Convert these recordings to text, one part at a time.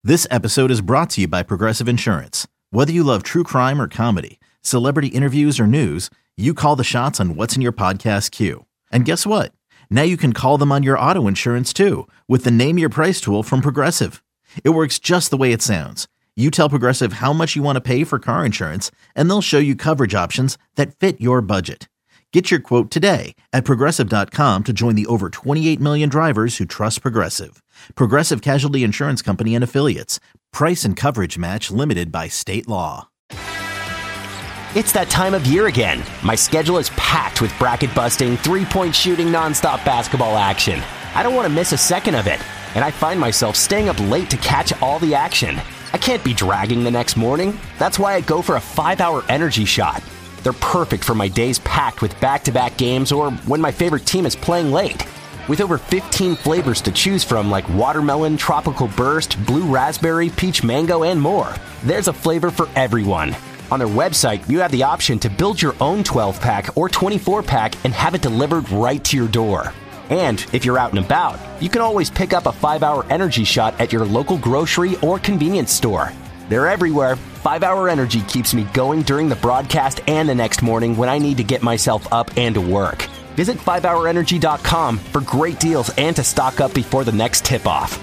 This episode is brought to you by Progressive Insurance. Whether you love true crime or comedy, celebrity interviews or news, you call the shots on what's in your podcast queue. And guess what? Now you can call them on your auto insurance too with the Name Your Price tool from Progressive. It works just the way it sounds. You tell Progressive how much you want to pay for car insurance, and they'll show you coverage options that fit your budget. Get your quote today at Progressive.com to join the over 28 million drivers who trust Progressive. Progressive Casualty Insurance Company and Affiliates. Price and coverage match limited by state law. It's that time of year again. My schedule is packed with bracket-busting, three-point shooting, nonstop basketball action. I don't want to miss a second of it, and I find myself staying up late to catch all the action. I can't be dragging the next morning. That's why I go for a 5-hour energy shot. They're perfect for my days packed with back-to-back games or when my favorite team is playing late. With over 15 flavors to choose from like watermelon, tropical burst, blue raspberry, peach mango, and more, there's a flavor for everyone. On their website, you have the option to build your own 12-pack or 24-pack and have it delivered right to your door. And if you're out and about, you can always pick up a 5-hour energy shot at your local grocery or convenience store. They're everywhere. 5-hour energy keeps me going during the broadcast and the next morning when I need to get myself up and to work. Visit 5hourenergy.com for great deals and to stock up before the next tip-off.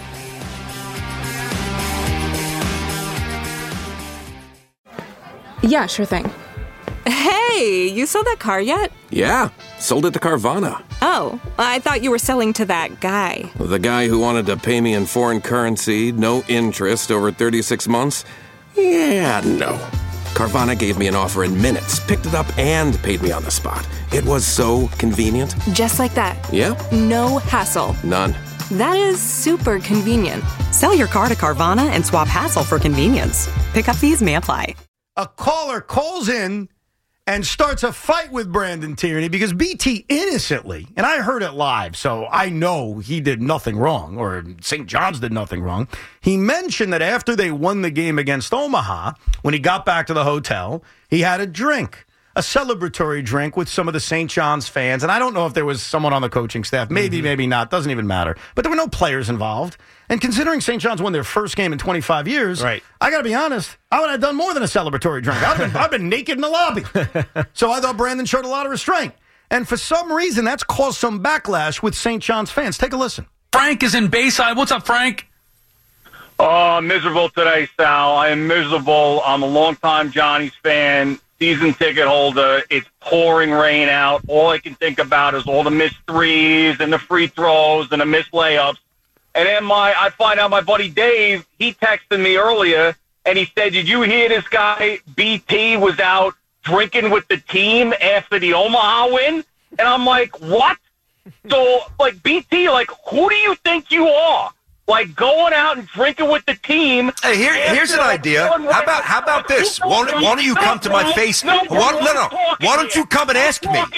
Yeah, sure thing. Hey, you sold that car yet? Yeah, sold it to Carvana. Oh, I thought you were selling to that guy. The guy who wanted to pay me in foreign currency, no interest, over 36 months? Yeah, no. Carvana gave me an offer in minutes, picked it up, and paid me on the spot. It was so convenient. Just like that. Yeah? No hassle. None. That is super convenient. Sell your car to Carvana and swap hassle for convenience. Pickup fees may apply. A caller calls in and starts a fight with Brandon Tierney because BT innocently, and I heard it live, so I know he did nothing wrong, or St. John's did nothing wrong. He mentioned that after they won the game against Omaha, when he got back to the hotel, he had a drink, a celebratory drink with some of the St. John's fans. And I don't know if there was someone on the coaching staff. Maybe, maybe not. Doesn't even matter. But there were no players involved. And considering St. John's won their first game in 25 years, right, I got to be honest, I would have done more than a celebratory drink. I've been naked in the lobby. So I thought Brandon showed a lot of restraint. And for some reason, that's caused some backlash with St. John's fans. Take a listen. Frank is in Bayside. What's up, Frank? Oh, miserable today, Sal. I am miserable. I'm a longtime Johnny's fan, season ticket holder. It's pouring rain out. All I can think about is all the missed threes and the free throws and the missed layups. And then I find out my buddy Dave, he texted me earlier, and he said, did you hear this guy, BT, was out drinking with the team after the Omaha win? And I'm like, what? So, like, BT, like, who do you think you are? Like, going out and drinking with the team. Hey, here's an idea. How about this? Why don't you come to my face? Why don't you come and ask me?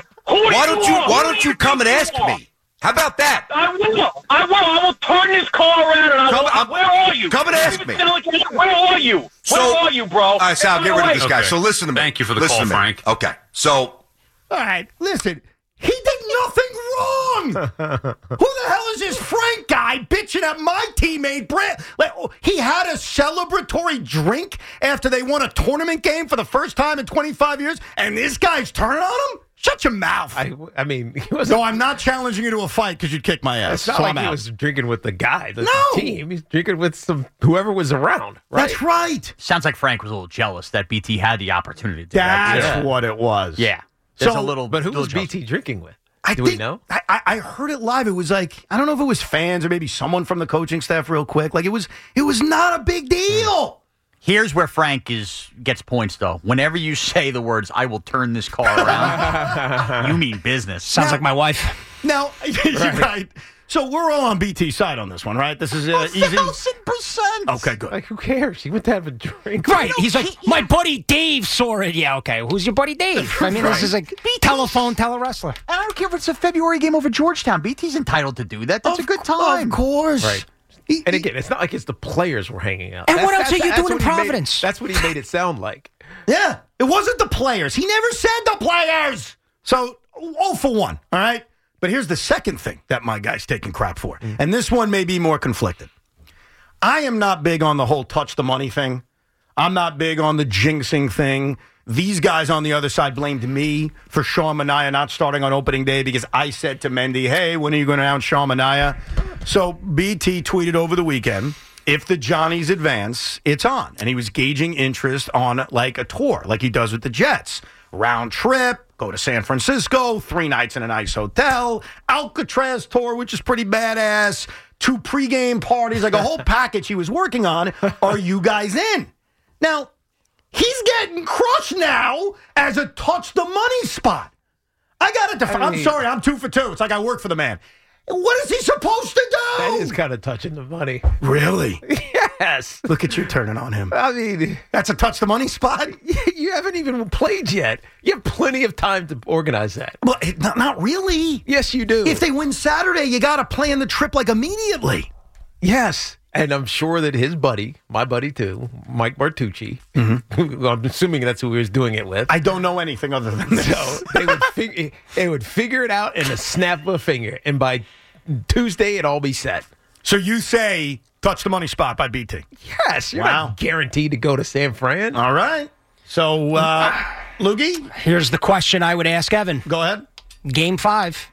Why don't you come and ask me? How about that? I will turn this car around and where are you? Come and ask me. Where are you? Where are you, bro? All right, Sal, get rid of this guy. Okay. So listen to me. Thank you for the call, Frank. Okay, so. All right, listen. He did nothing wrong. Who the hell is this Frank guy bitching at my teammate, Brand? Like, he had a celebratory drink after they won a tournament game for the first time in 25 years, and this guy's turning on him? Shut your mouth. I mean, he was. No, I'm not challenging you to a fight because you'd kick my ass. It's not like he was drinking with the guy, the team. He's drinking with whoever was around. Right? That's right. Sounds like Frank was a little jealous that BT had the opportunity to do that. That's what it was. Yeah. But who was BT drinking with? Do we know? I heard it live. It was like, I don't know if it was fans or maybe someone from the coaching staff real quick. Like, it was not a big deal. Here's where Frank gets points, though. Whenever you say the words, I will turn this car around, you mean business. Sounds like my wife. Now, right. So we're all on BT's side on this one, right? This is easy. 1,000%. Okay, good. Like, who cares? He went to have a drink. Right. He's like, my buddy Dave saw it. Yeah, okay. Who's your buddy Dave? I mean, this is like telephone telewrestler. And I don't care if it's a February game over Georgetown. BT's entitled to do that. That's a good time. Of course. Right. And again, it's not like it's the players were hanging out. And what else are you doing in Providence? That's what he made it sound like. Yeah. It wasn't the players. He never said the players. So, 0 for 1, all right? But here's the second thing that my guy's taking crap for. And this one may be more conflicted. I am not big on the whole touch the money thing. I'm not big on the jinxing thing. These guys on the other side blamed me for Sean Manaea not starting on opening day because I said to Mendy, hey, when are you going to announce Sean Manaea? So BT tweeted over the weekend, if the Johnnies advance, it's on. And he was gauging interest on like a tour, like he does with the Jets. Round trip, go to San Francisco, 3 nights in a nice hotel, Alcatraz tour, which is pretty badass, 2 pregame parties, like a whole package he was working on. Are you guys in? Now, he's getting crushed now as a touch the money spot. I got to define. I'm sorry, I'm 2 for 2. It's like I work for the man. What is he supposed to do? That is kind of touching the money. Really? Yes. Look at you turning on him. I mean, that's a touch the money spot? You haven't even played yet. You have plenty of time to organize that. Well, not really. Yes, you do. If they win Saturday, you got to plan the trip like immediately. Yes. And I'm sure that his buddy, my buddy too, Mike Martucci, who I'm assuming that's who he was doing it with. I don't know anything other than this. So they would figure it out in a snap of a finger. And by Tuesday, it'd all be set. So you say touch the money spot by BT? Yes. You're not guaranteed to go to San Fran. All right. So, Loogie? Here's the question I would ask Evan. Go ahead. Game 5,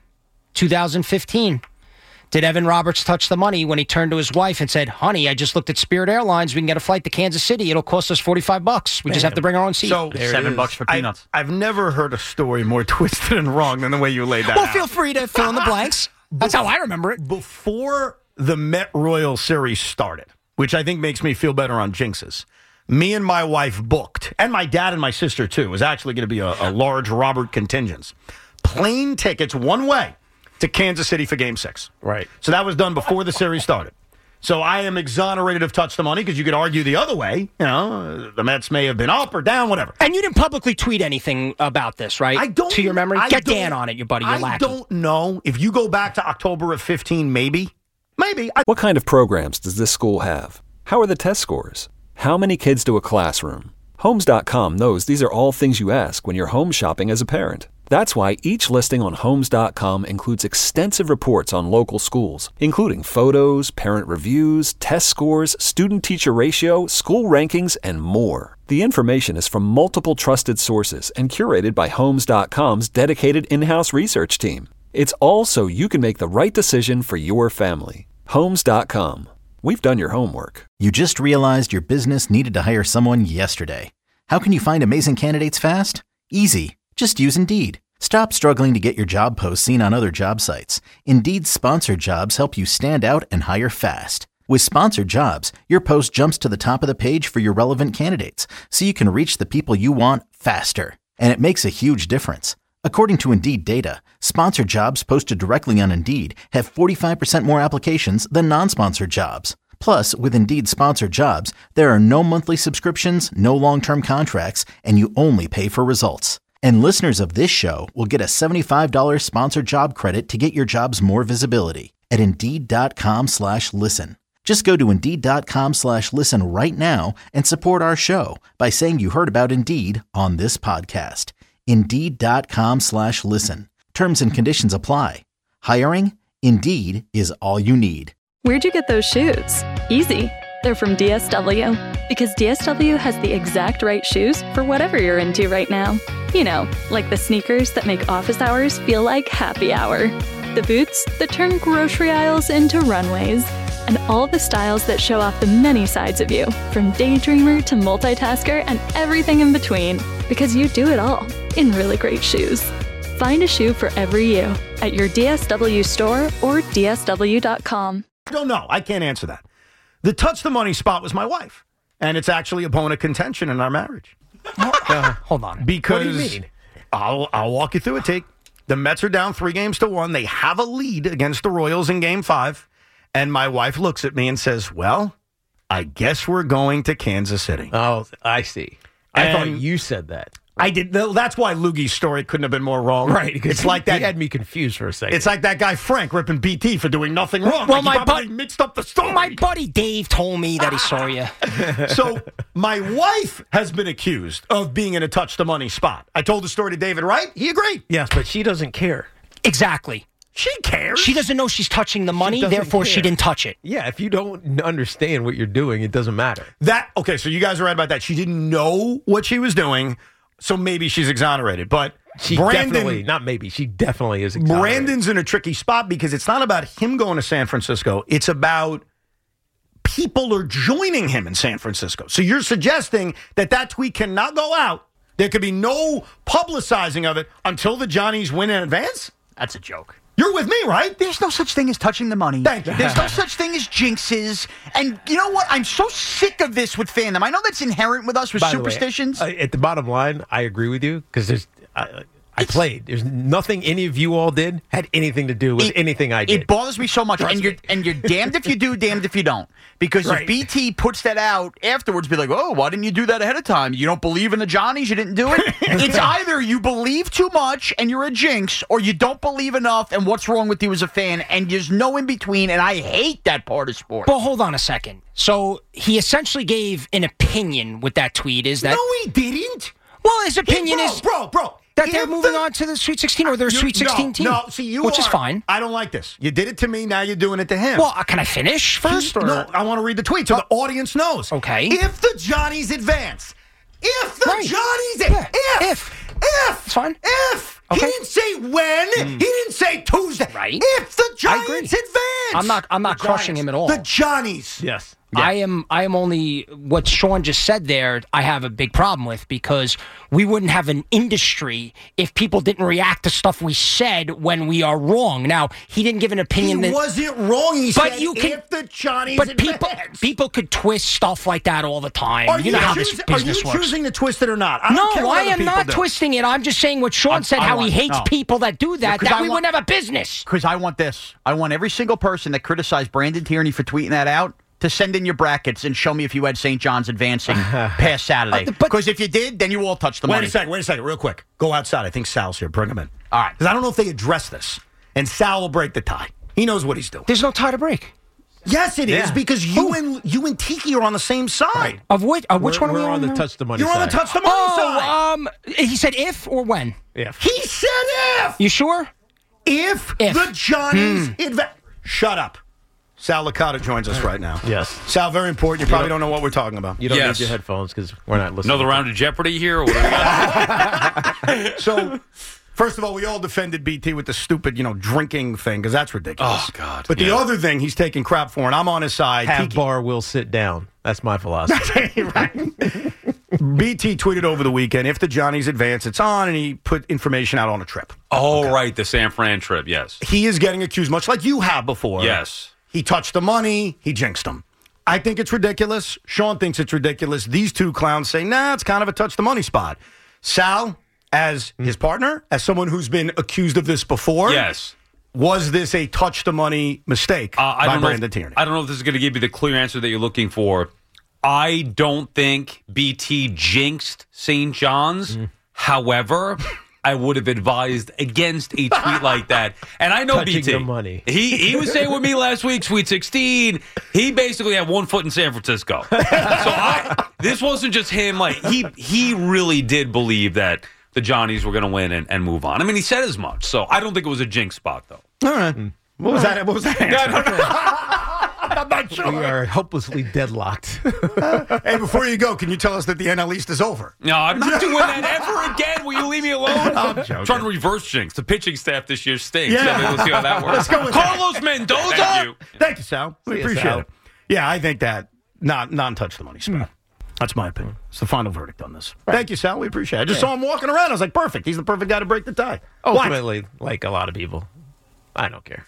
2015. Did Evan Roberts touch the money when he turned to his wife and said, honey, I just looked at Spirit Airlines. We can get a flight to Kansas City. It'll cost us $45. We just have to bring our own seat. So $7 for peanuts. I've never heard a story more twisted and wrong than the way you laid that out. Well, feel free to fill in the blanks. That's how I remember it. Before the Met Royal series started, which I think makes me feel better on jinxes, me and my wife booked, and my dad and my sister too, it was actually going to be a large Robert contingents, plane tickets one way to Kansas City for Game 6. Right. So that was done before the series started. So I am exonerated of touch the money because you could argue the other way. You know, the Mets may have been up or down, whatever. And you didn't publicly tweet anything about this, right? I don't. To your memory? Get Dan on it, your buddy. You're lackey. I don't know. If you go back to October of 15, maybe. What kind of programs does this school have? How are the test scores? How many kids do a classroom? Homes.com knows these are all things you ask when you're home shopping as a parent. That's why each listing on Homes.com includes extensive reports on local schools, including photos, parent reviews, test scores, student-teacher ratio, school rankings, and more. The information is from multiple trusted sources and curated by Homes.com's dedicated in-house research team. It's all so you can make the right decision for your family. Homes.com. We've done your homework. You just realized your business needed to hire someone yesterday. How can you find amazing candidates fast? Easy. Just use Indeed. Stop struggling to get your job posts seen on other job sites. Indeed's sponsored jobs help you stand out and hire fast. With sponsored jobs, your post jumps to the top of the page for your relevant candidates, so you can reach the people you want faster. And it makes a huge difference. According to Indeed data, sponsored jobs posted directly on Indeed have 45% more applications than non-sponsored jobs. Plus, with Indeed sponsored jobs, there are no monthly subscriptions, no long-term contracts, and you only pay for results. And listeners of this show will get a $75 sponsored job credit to get your jobs more visibility at Indeed.com/listen. Just go to Indeed.com/listen right now and support our show by saying you heard about Indeed on this podcast. Indeed.com/listen. Terms and conditions apply. Hiring? Indeed is all you need. Where'd you get those shoes? Easy. They're from DSW. Because DSW has the exact right shoes for whatever you're into right now. You know, like the sneakers that make office hours feel like happy hour. The boots that turn grocery aisles into runways. And all the styles that show off the many sides of you, from daydreamer to multitasker and everything in between. Because you do it all in really great shoes. Find a shoe for every you at your DSW store or DSW.com. I don't know. I can't answer that. The touch the money spot was my wife. And it's actually a bone of contention in our marriage. Hold on. Because What do you mean? I'll walk you through it, Take. The Mets are down 3-1. They have a lead against the Royals in Game 5. And my wife looks at me and says, well, I guess we're going to Kansas City. Oh, I see. I thought you said that. I did. That's why Loogie's story couldn't have been more wrong. Right. It's like that. He had me confused for a second. It's like that guy Frank ripping BT for doing nothing wrong. Well, like he mixed up the story. My buddy Dave told me that he saw you. So my wife has been accused of being in a touch the money spot. I told the story to David Wright. He agreed. Yes, but she doesn't care. Exactly. She cares. She doesn't know she's touching the money, doesn't therefore she care. didn't touch it. Yeah, if you don't understand what you're doing, it doesn't matter. Okay, so you guys are right about that. She didn't know what she was doing, so maybe she's exonerated. But She definitely is exonerated. Brandon's in a tricky spot because it's not about him going to San Francisco. It's about people are joining him in San Francisco. So you're suggesting that tweet cannot go out. There could be no publicizing of it until the Johnnies win in advance? That's a joke. You're with me, right? There's no such thing as touching the money. Thank you. There's no such thing as jinxes. And you know what? I'm so sick of this with fandom. I know that's inherent with us with By the way, superstitions. at the bottom line, I agree with you because I played. There's nothing any of you all did had anything to do with anything I did. It bothers me so much. And you're damned if you do, damned if you don't. Because if BT puts that out afterwards, be like, oh, why didn't you do that ahead of time? You don't believe in the Johnnies? You didn't do it? It's either you believe too much and you're a jinx, or you don't believe enough and what's wrong with you as a fan, and there's no in between, and I hate that part of sports. But hold on a second. So he essentially gave an opinion with that tweet. Is that No, he didn't. Well, his opinion is bro. that they're moving on to the Sweet 16 or their Sweet 16 team. No, see, which is fine. I don't like this. You did it to me, now you're doing it to him. Well, can I finish first? No, I want to read the tweet so the audience knows. Okay. If the Johnnies advance, if it's fine. If he didn't say when, he didn't say Tuesday. Right. If the Giants advance, I'm not crushing him at all. The Johnnies. Yes. I am only what Sean just said there. I have a big problem with because we wouldn't have an industry if people didn't react to stuff we said when we are wrong. Now he didn't give an opinion. He wasn't wrong. He said if the Johnnies but advance. people could twist stuff like that all the time. Are you know how this business Are you works. choosing to twist it or not? I don't care what I other am people not do. twisting it. I'm just saying what Sean said. How he hates people that do that. Because That I we want- wouldn't have a business. Because I want this. I want every single person that criticized Brandon Tierney for tweeting that out to send in your brackets and show me if you had St. John's advancing past Saturday. Because if you did, then you all touched the money. Wait a second, real quick. Go outside. I think Sal's here. Bring him in. All right. Because I don't know if they address this. And Sal will break the tie. He knows what he's doing. There's no tie to break. Yes, it is because you and Tiki are on the same side. Of which one are we We're on the now? touch the money You're side. on the touch the money side. He said if or when. Yeah. He said if. You sure? If. the Johnnies advance. Shut up. Sal Licata joins us right now. Yes. Sal, very important. You probably don't know what we're talking about. You don't need your headphones because we're not listening. Another round of Jeopardy here? Or what do we got? So, first of all, we all defended BT with the stupid, drinking thing because that's ridiculous. Oh, God. But the other thing he's taking crap for, and I'm on his side. Have bar will sit down. That's my philosophy. BT tweeted over the weekend, if the Johnnies advance, it's on, and he put information out on a trip. Oh, right, the San Fran trip, yes. He is getting accused, much like you have before. Yes. He touched the money. He jinxed him. I think it's ridiculous. Sean thinks it's ridiculous. These two clowns say, nah, it's kind of a touch the money spot. Sal, as his partner, as someone who's been accused of this before. Yes. Was this a touch the money mistake by Brandon Tierney? I don't know if this is going to give you the clear answer that you're looking for. I don't think BT jinxed St. John's. However, I would have advised against a tweet like that. And I know Touching BT. the money. He was saying with me last week, Sweet 16. He basically had 1 foot in San Francisco. So this wasn't just him. Like he really did believe that the Johnnies were going to win and move on. I mean, he said as much. So I don't think it was a jinx spot, though. All right. What was that? What was that? I'm not sure. We are hopelessly deadlocked. Hey, before you go, can you tell us that the NL East is over? No, I'm not doing that ever again. Will you leave me alone? I'm joking. I'm trying to reverse jinx. The pitching staff this year stinks. Yeah. So we'll see how that works. Let's go with Carlos Mendoza. Thank you. Thank you, Sal. We See ya, appreciate Sal. it. Yeah, I think that non-touch the money spot. That's my opinion. It's the final verdict on this. Thank you, Sal. We appreciate it. I just saw him walking around. I was like, perfect. He's the perfect guy to break the tie. Ultimately, like a lot of people, I don't care.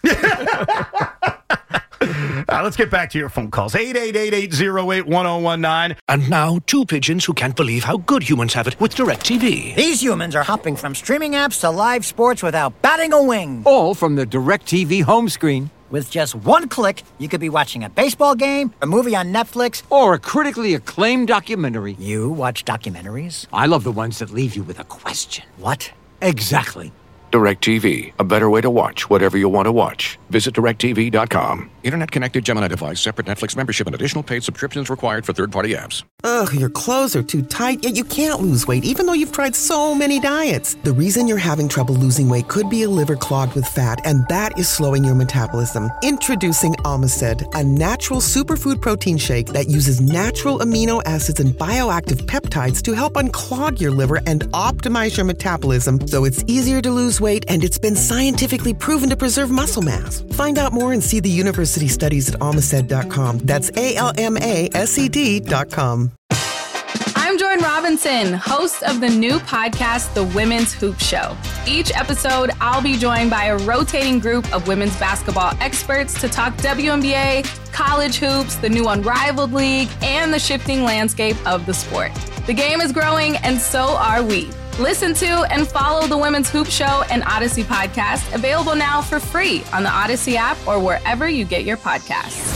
Let's get back to your phone calls. 888-808-1019. And now, two pigeons who can't believe how good humans have it with DirecTV. These humans are hopping from streaming apps to live sports without batting a wing. All from the DirecTV home screen. With just one click, you could be watching a baseball game, a movie on Netflix, or a critically acclaimed documentary. You watch documentaries? I love the ones that leave you with a question. What? Exactly. DirecTV, a better way to watch whatever you want to watch. Visit DirecTV.com. Internet connected Gemini device, separate Netflix membership, and additional paid subscriptions required for third-party apps. Ugh, your clothes are too tight, yet you can't lose weight even though you've tried so many diets. The reason you're having trouble losing weight could be a liver clogged with fat, and that is slowing your metabolism. Introducing Omicid, a natural superfood protein shake that uses natural amino acids and bioactive peptides to help unclog your liver and optimize your metabolism so it's easier to lose weight, and it's been scientifically proven to preserve muscle mass. Find out more and see the university studies at Omicid.com. That's ALMASED.com. I'm Jordan Robinson, host of the new podcast, The Women's Hoop Show. Each episode, I'll be joined by a rotating group of women's basketball experts to talk WNBA, college hoops, the new Unrivaled League, and the shifting landscape of the sport. The game is growing, and so are we. Listen to and follow The Women's Hoop Show and Odyssey podcast, available now for free on the Odyssey app or wherever you get your podcasts.